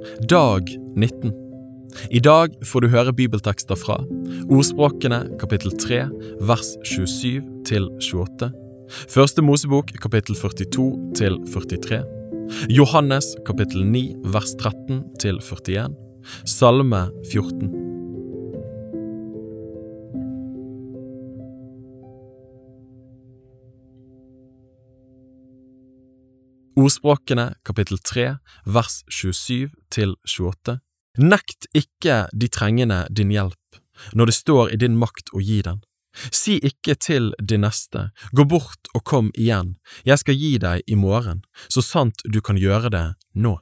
Dag 19. I dag får du høre bibeltekster fra Ordspråkene kapittel 3, vers 27 til 28, Første Mosebok kapittel 42 til 43, Johannes kapittel 9, vers 13 til 41, Salme 14. Ordspråkene kapittel 3, vers 27 til 28. Nekt ikke de trengende din hjelp, når det står i din makt å gi den. Si ikke til din neste, gå bort og kom igjen, jeg skal gi deg i morgen, så sant du kan gjøre det nå.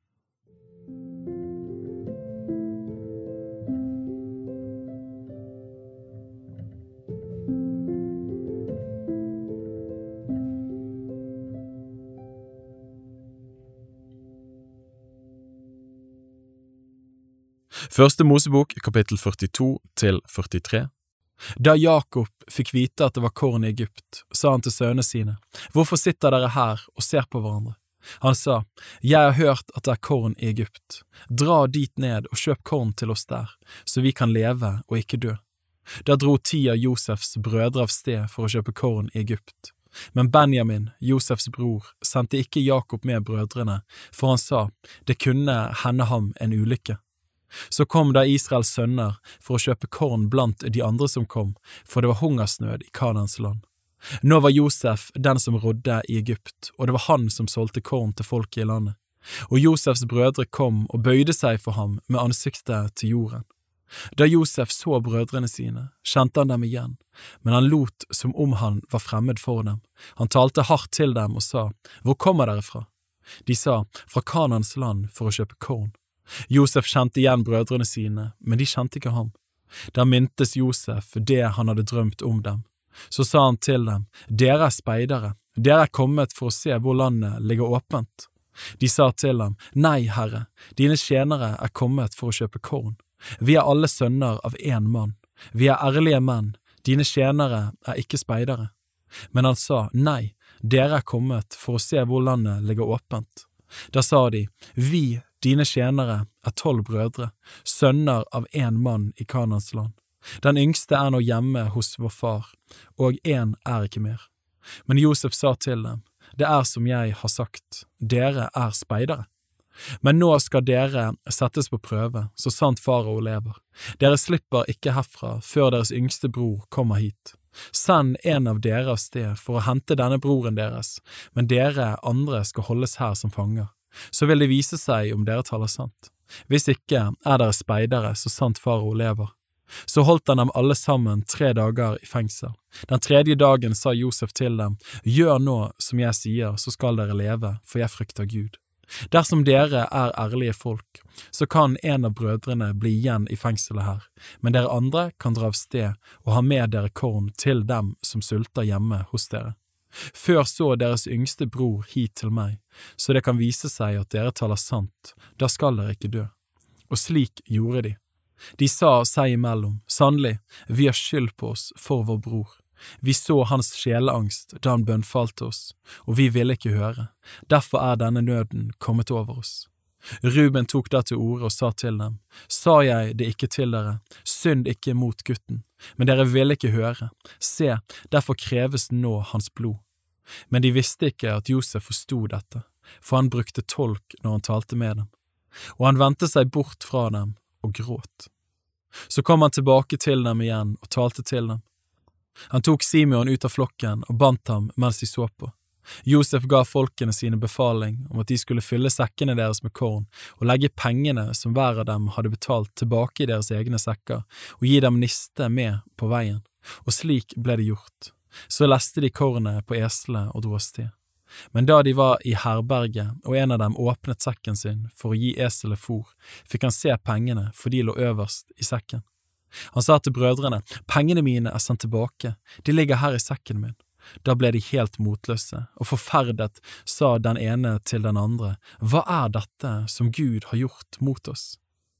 Første Mosebok kapittel 42 til 43. Da Jakob fikk vite at det var korn i Egypt, sa han til sønnene sine, «Hvorfor sitter dere her og ser på hverandre?» Han sa, «Jeg har hørt at det er korn i Egypt. Dra dit ned og kjøp korn til oss der, så vi kan leve og ikke dø.» Da dro 10 av Josefs brødre av sted for å kjøpe korn i Egypt. Men Benjamin, Josefs bror, sendte ikke Jakob med brødrene, for han sa, «Det kunne hende ham en ulykke.» Så kom da Israels sønner for å kjøpe korn blant de andre som kom, for det var hungersnød i Kanaans land. Nå var Josef den som rådde i Egypt, og det var han som solgte korn til folket i landet. Og Josefs brødre kom og bøyde seg for ham med ansiktet til jorden. Da Josef så brødrene sine, kjente han dem igjen, men han lot som om han var fremmed for dem. Han talte hardt til dem og sa, «Hvor kommer dere fra?» De sa, «Fra Kanaans land for å kjøpe korn.» Josef kjente igjen brødrene sine, men de kjente ikke ham. Da mintes Josef det han hadde drømt om dem. Så sa han til dem, «Dere er speidere, dere er kommet for å se hvor landet ligger åpent.» De sa til ham, «Nei, Herre, dine tjenere er kommet for å kjøpe korn. Vi er alle sønner av en mann. Vi er ærlige menn, dine tjenere er ikke speidere.» Men han sa, «Nei, dere er kommet for å se hvor landet ligger åpent.» Da sa de, «Vi, dine tjenere, er 12 brødre, sønner av en mann i Kanaans land. Den yngste er nå hjemme hos vår far, og en er ikke mer.» Men Josef sa til dem, «Det er som jeg har sagt, dere er speidere. Men nå skal dere settes på prøve, så sant farao lever. Dere slipper ikke herfra før deres yngste bror kommer hit. Send en av dere av sted for å hente denne broren deres, men dere andre skal holdes her som fanger. Så vil det vise seg om dere taler sant. Hvis ikke er dere speidere så sant farao lever.» Så holdt han dem alle sammen 3 dager i fengsel. Den 3. dagen sa Josef til dem, «Gjør nå som jeg sier, så skal dere leve, for jeg frykter Gud. Dersom dere er ærlige folk, så kan en av brødrene bli igjen i fengselet her, men dere andre kan dra av sted og ha med dere korn til dem som sulter hjemme hos dere. Før så deres yngste bror hit til meg, så det kan vise seg at dere taler sant, da skal dere ikke dø.» Og slik gjorde de. De sa seg imellom, «Sannelig, vi har skyld på oss for vår bror. Vi så hans sjeleangst da han bønnfalte oss, og vi ville ikke høre. Derfor er denne nøden kommet over oss.» Ruben tok da til orde og sa til dem, «Sa jeg det ikke til dere, synd ikke mot gutten, men dere ville ikke høre. Se, derfor kreves nå hans blod.» Men de visste ikke at Josef forstod dette, for han brukte tolk når han talte med dem. Og han vendte seg bort fra dem og gråt. Så kom han tilbake til dem igjen og talte til dem. Han tok Simeon ut av flokken og bandt ham mens de så på. Josef ga folkene sine befaling om at de skulle fylle sekkene deres med korn og legge pengene som hver av dem hadde betalt tilbake i deres egne sekker og gi dem niste med på veien. Og slik ble det gjort. Så leste de kornet på eselet og dro av sted. Men da de var i herberget og en av dem åpnet sekken sin for å gi eselet fôr, fikk han se pengene for de lå øverst i sekken. Han sa til brødrene, «Pengene mine er sendt tilbake, de ligger her i sekken min.» Da ble de helt motløse, og forferdet sa den ene til den andre, «Hva er dette som Gud har gjort mot oss?»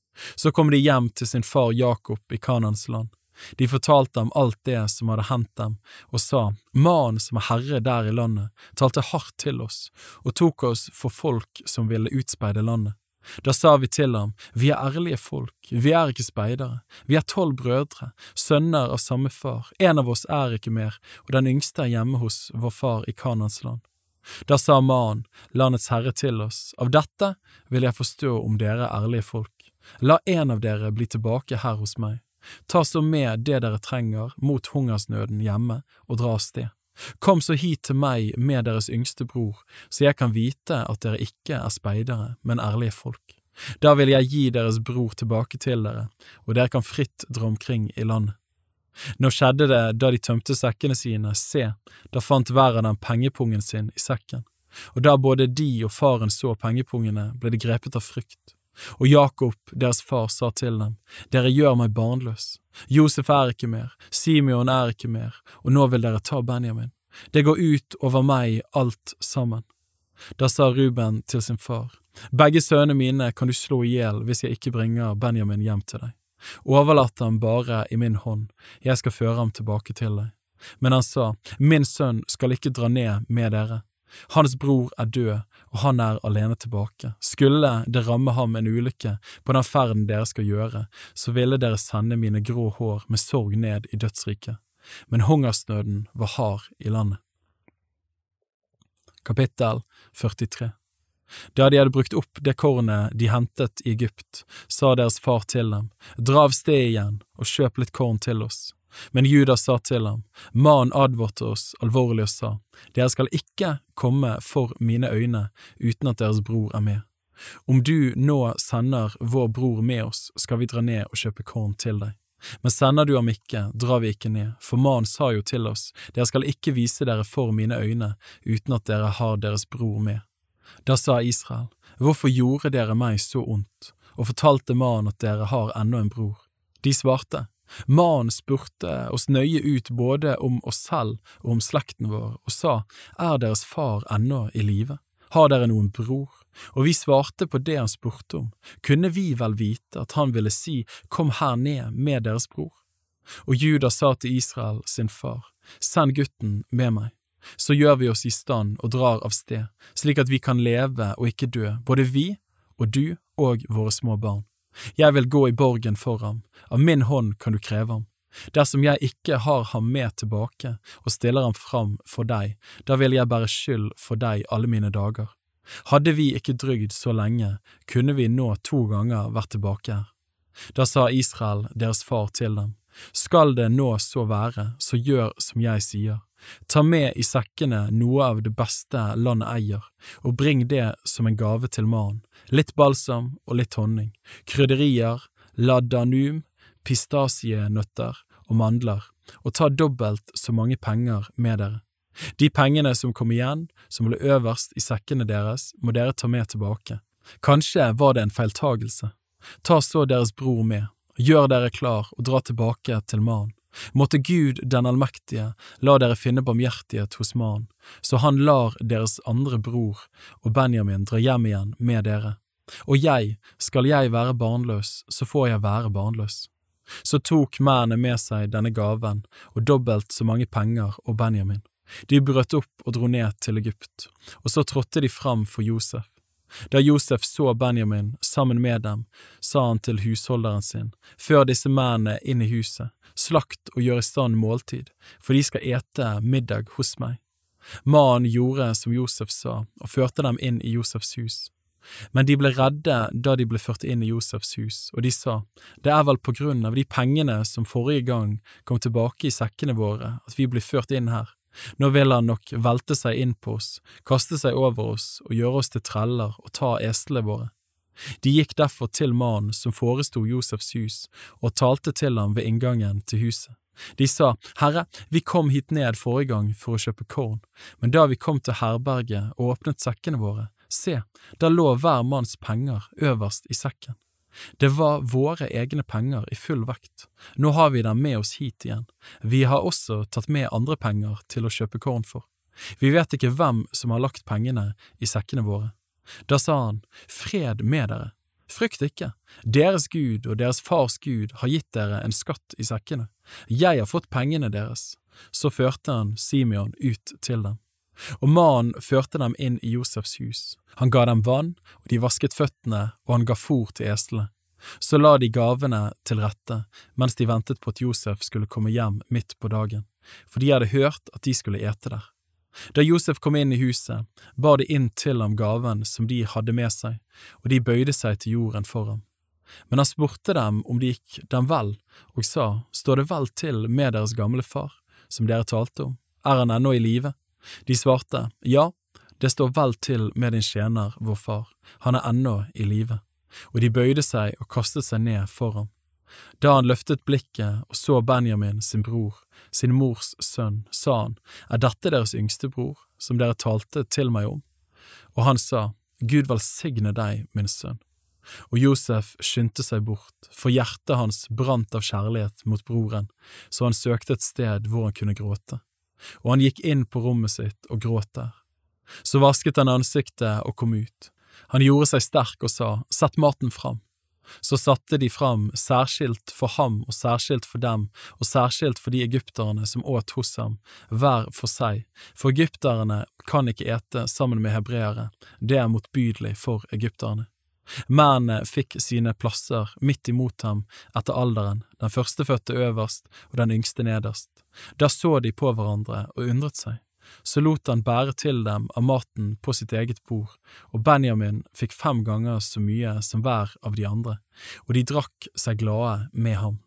Så kom de hjem til sin far Jakob i Kanaans land. De fortalte ham alt det som hadde hendt dem, og sa, «Mannen som er herre der i landet, talte hardt til oss, og tok oss for folk som ville utspeide landet. Da sa vi til ham, vi ærlige folk, vi ikke speidere, vi 12 brødre, sønner av samme far, en av oss ikke mer, og den yngste hjemme hos vår far i Kanans land. Da sa mannen, landets herre til oss, av dette vil jeg forstå om dere ærlige folk. La en av dere bli tilbake her hos meg. Ta så med det dere trenger mot hungersnøden hjemme og dra av sted. Kom så hit til meg med deres yngste bror, så jeg kan vite at dere ikke speidere, men ærlige folk. Da vil jeg gi deres bror tilbake til dere, og dere kan fritt dra omkring i landet. Nå skjedde det da de tømte sekkene sine, se, da fant hver av dem pengepungen sin i sekken. Og da både de og faren så pengepungene, ble de grepet av frykt. Og Jakob, deres far, sa til dem, dere gjør meg barnløs. Josef ikke mer, Simeon ikke mer, og nå vil dere ta Benjamin. Det går ut over meg alt sammen. Da sa Ruben til sin far, begge sønnene mine kan du slå ihjel hvis jeg ikke bringer Benjamin hjem til deg. Overlat ham bare i min hånd, jeg skal føre ham tilbake til deg. Men han sa, min sønn skal ikke dra ned med dere. Hans bror død, og han alene tilbake. Skulle det ramme ham en ulykke på den ferden dere skal gjøre, så ville dere sende mine grå hår med sorg ned i dødsriket. Men hungersnøden var hard i landet. Kapittel 43. Da de hadde brukt opp det kornet de hentet i Egypt, sa deres far til dem, dra av sted igjen og kjøp litt korn til oss. Men Juda sa til ham, mannen advarte oss alvorlig og sa, dere skal ikke komme for mine øyne uten at deres bror med. Om du nå sender vår bror med oss, skal vi dra ned og kjøpe korn til deg. Men sender du ham ikke, drar vi ikke ned, for mannen sa jo til oss, dere skal ikke vise dere for mine øyne uten at dere har deres bror med. Da sa Israel, hvorfor gjorde dere meg så ondt, og fortalte mannen at dere har ennå en bror? De svarte, mannen spurte oss nøye ut både om oss selv og om slekten vår, og sa, deres far ennå i live? Har dere noen bror? Og vi svarte på det han spurte om. Kunne vi vel vite at han ville si, kom her ned med deres bror? Og Juda sa til Israel sin far, send gutten med meg. Så gjør vi oss i stand og drar av sted, slik at vi kan leve og ikke dø, både vi og du og våre små barn. Jeg vil gå i borgen for ham, av min hånd kan du kreve ham. Dersom jeg ikke har ham med tilbake og stiller ham fram for deg, da vil jeg bære skyld for deg alle mine dager. Hadde vi ikke drygd så lenge, kunne vi nå 2 ganger vært tilbake her. Da sa Israel, deres far, til dem, skal det nå så være, så gjør som jeg sier. Ta med i sekkene noe av det beste landet eier, og bring det som en gave til mannen, litt balsam og litt honning, krydderier, ladanum, pistasienøtter og mandler, og ta dobbelt så mange penger med dere. De pengene som kom igjen, som ble øverst i sekkene deres, må dere ta med tilbake. Kanskje var det en feiltagelse. Ta så deres bror med, gjør dere klar og dra tilbake til mannen. Måtte Gud den allmektige la dere finne barmhjertighet hos mannen, så han lar deres andre bror og Benjamin dra hjem igjen med dere. Og skal jeg være barnløs, så får jeg være barnløs. Så tok mennene med seg denne gaven, og dobbelt så mange penger og Benjamin. De brøt opp og dro ned til Egypt, og så trådte de fram for Josef. Da Josef så Benjamin sammen med dem, sa han til husholderen sin, før disse mennene inn i huset, slakt og gjør i stand måltid, for de skal ete middag hos meg. Mannen gjorde som Josef sa, og førte dem inn i Josefs hus. Men de ble redde da de ble ført inn i Josefs hus, og de sa, det vel på grunn av de pengene som forrige gang kom tilbake i sekkene våre, at vi blir ført inn her. Nå vil han nok velte seg inn på oss, kaste seg over oss og gjøre oss til treller og ta eslene våre. De gikk derfor til mannen som forestod Josefs hus, og talte til ham ved inngangen til huset. De sa, Herre, vi kom hit ned forrige gang for å kjøpe korn, men da vi kom til herberget og åpnet sekkene våre, se, da lå hver manns penger øverst i sekken. Det var våre egne penger i full vekt. Nå har vi dem med oss hit igjen. Vi har også tatt med andre penger til å kjøpe korn for. Vi vet ikke hvem som har lagt pengene i sekkene våre. Da sa han, fred med dere. Frykt ikke. Deres Gud og deres fars Gud har gitt dere en skatt i sekkene. Jeg har fått pengene deres. Så førte han Simeon ut til dem. Og mannen førte dem inn i Josefs hus. Han ga dem vann, og de vasket føttene, og han ga fôr til eslene. Så la de gavene til rette, mens de ventet på at Josef skulle komme hjem midt på dagen, for de hadde hørt at de skulle ete der. Da Josef kom inn i huset, bar de inn til ham gaven som de hadde med seg, og de bøyde seg til jorden for ham. Men han spurte dem om det gikk dem vel, og sa, står det vel til med deres gamle far, som dere talte om? Er han ennå i live? De svarte, ja, det står vel til med din tjener, vår far, han er ennå i live. Og de bøyde seg og kastet seg ned for ham. Da han løftet blikket og så Benjamin, sin bror, sin mors sønn, sa han, er dette deres yngste bror, som dere talte til meg om? Og han sa, Gud velsigne deg, min sønn. Og Josef skyndte seg bort, for hjertet hans brant av kjærlighet mot broren, så han søkte et sted hvor han kunne gråte. Og han gikk inn på rommet sitt og gråt der. Så vasket han ansiktet og kom ut. Han gjorde seg sterk og sa, sett maten fram. Så satte de fram, særskilt for ham og særskilt for dem, og særskilt for de egypterne som åt hos ham, hver for seg, for egypterne kan ikke ete sammen med hebreere, det er motbydelig for egypterne. Mennene fikk sine plasser midt imot ham etter alderen, den førstefødte øverst og den yngste nederst. Da så de på hverandre og undret seg. Så lot han bære til dem av maten på sitt eget bord, og Benjamin fikk 5 ganger så mye som hver av de andre, og de drakk seg glade med ham.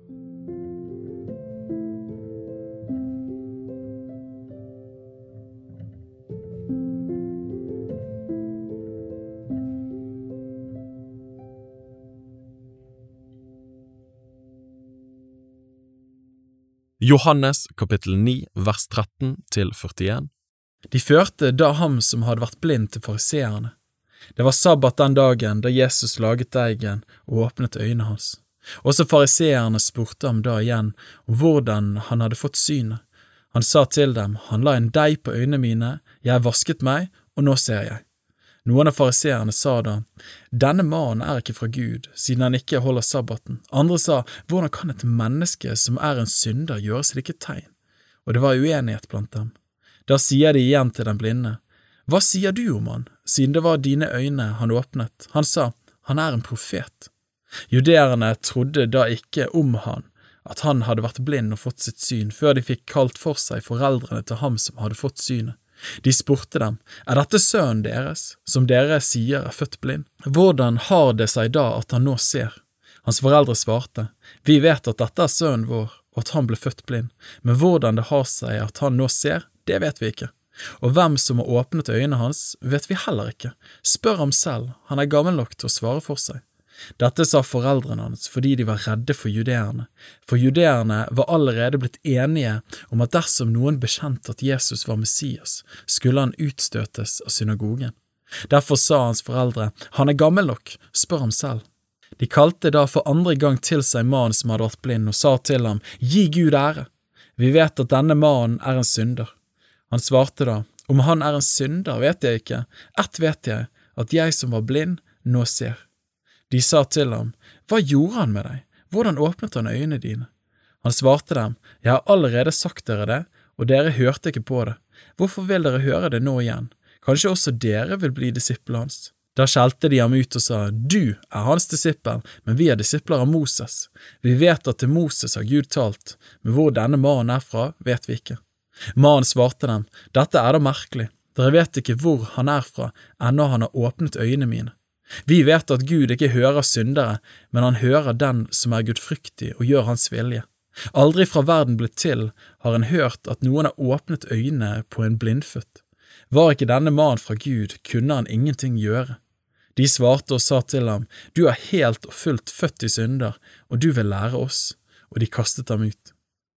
Johannes kapittel 9 vers 13 til 41. De førte da ham som hadde vært blind til fariseerne. Det var sabbat den dagen da Jesus laget deigen og åpnet øynene hans. Også fariseerne spurte ham da igjen om hvordan han hadde fått synet. Han sa til dem, han la en deig på øynene mine, jeg vasket meg, og nå ser jeg. Noen av fariseerne sa da, denne mannen er ikke fra Gud, siden han ikke holder sabbaten. Andre sa, hvordan kan et menneske som er en synder gjøre slike tegn? Og det var uenighet blant dem. Da sier de igjen til den blinde, hva sier du om han, siden det var dine øyne han åpnet? Han sa, han er en profet. Judeerne trodde da ikke om han, at han hadde vært blind og fått sitt syn, før de fikk kalt for seg foreldrene til ham som hadde fått synet. De spurte dem, er dette sønnen deres, som dere sier er født blind? Hvordan har det seg da at han nå ser? Hans foreldre svarte, vi vet at dette er sønnen vår, og at han ble født blind, men hvordan det har seg at han nå ser, det vet vi ikke. Og hvem som har åpnet øynene hans, vet vi heller ikke. Spør ham selv, han er gammel nok til å svare for seg. Dette sa foreldrene hans fordi de var redde for judeerne, for judeerne var allerede blitt enige om at dersom noen bekjente at Jesus var Messias, skulle han utstøtes av synagogen. Derfor sa hans foreldre, han er gammel nok, spør ham selv. De kalte da for andre gang til seg mannen som hadde vært blind, og sa til ham, gi Gud ære. Vi vet at denne mannen er en synder. Han svarte da, om han er en synder vet jeg ikke, ett vet jeg, at jeg som var blind nå ser. De sa til ham, hva gjorde han med deg? Hvordan åpnet han øynene dine? Han svarte dem, jeg har allerede sagt dere det, og dere hørte ikke på det. Hvorfor vil dere høre det nå igjen? Kanskje også dere vil bli disipler hans? Da skjelte de ham ut og sa, du er hans disippel, men vi er disipler av Moses. Vi vet at til Moses har Gud talt, men hvor denne mannen er fra, vet vi ikke. Mannen svarte dem, dette er da merkelig. Dere vet ikke hvor han er fra, ennå han har åpnet øynene mine. Vi vet at Gud ikke hører syndere, men han hører den som er gudfryktig og gjør hans vilje. Aldri fra verden blitt til har han hørt at noen har åpnet øynene på en blindfødt. Var ikke denne mannen fra Gud, kunne han ingenting gjøre. De svarte og sa til ham, du er helt og fullt født i synder, og du vil lære oss, og de kastet ham ut.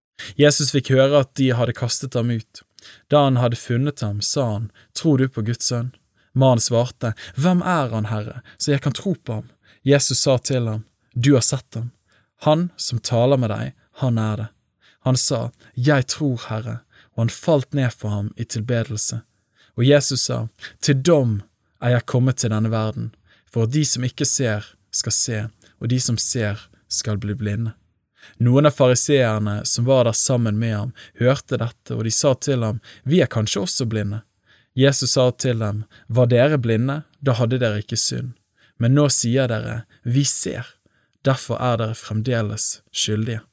Jesus fikk høre at de hadde kastet ham ut. Da han hadde funnet ham, sa han, tror du på Guds sønn? Mannen svarte, hvem er han, Herre, så jeg kan tro på ham? Jesus sa til ham, du har sett ham. Han som taler med deg, han er det. Han sa, jeg tror, Herre, og han falt ned for ham i tilbedelse. Og Jesus sa, til dom er jeg kommet til denne verden, for at de som ikke ser, skal se, og de som ser, skal bli blinde. Noen av fariseerne som var der sammen med ham, hørte dette, og de sa til ham, «Vi kanskje også blinde.» Jesus sa til dem, «Var dere blinde, da hadde dere ikke synd. Men nå sier dere, vi ser, derfor dere fremdeles skyldige.»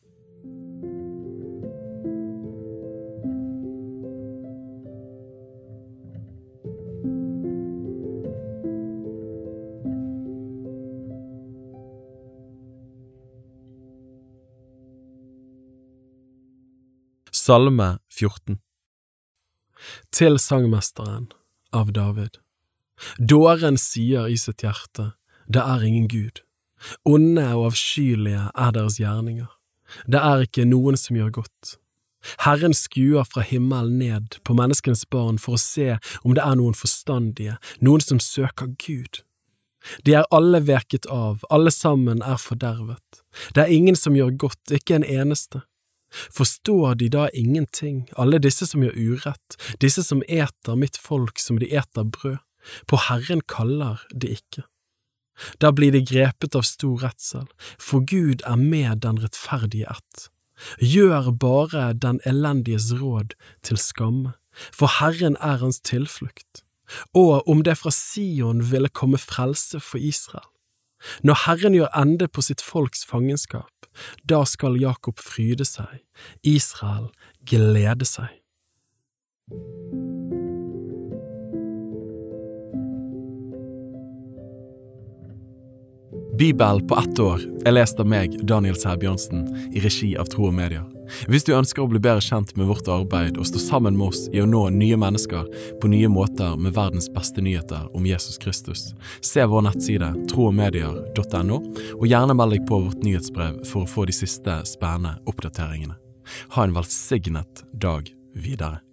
Salme 14. Til sangmesteren av David. Dåren sier i sitt hjerte, det ingen Gud. Onde og avskyelige deres gjerninger. Det ikke noen som gjør godt. Herren skuer fra himmelen ned på menneskenes barn for å se om det noen forstandige, noen som søker Gud. De alle veket av, alle sammen fordervet. Det ingen som gjør godt, ikke en eneste. Forstår de da ingenting, alle disse som gjør urett, disse som eter mitt folk som de eter brød? På Herren kaller de ikke. Da blir de grepet av stor redsel, for Gud med den rettferdige ett. Gjør bare den elendiges råd til skamme, for Herren hans tilflukt. Og om det fra Sion ville komme frelse for Israel. Når Herren gjør ende på sitt folks fangenskap, da skal Jakob fryde seg, Israel glede seg. Bibel på 1 år lest av meg, Daniel Sæbjørnsen, i regi av Tro og Medier. Hvis du ønsker å bli bedre kjent med vårt arbeid og stå sammen med oss i å nå nye mennesker på nye måter med verdens beste nyheter om Jesus Kristus, se vår nettside troogmedier.no, og gjerne meld deg på vårt nyhetsbrev for å få de siste spennende oppdateringene. Ha en velsignet dag videre.